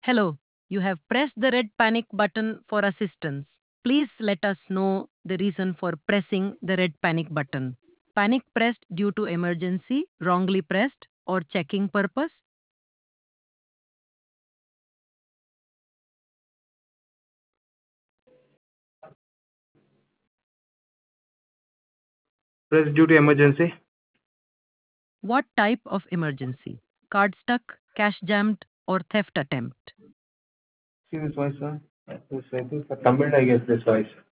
Hello, you have pressed the red panic button for assistance. Please let us know the reason for pressing the red panic button. Panic pressed due to emergency, wrongly pressed, or checking purpose? Press due to emergency. What type of emergency? Card stuck, cash jammed, or theft attempt? See this voice, sir? This, I think for Tamil, I guess this voice.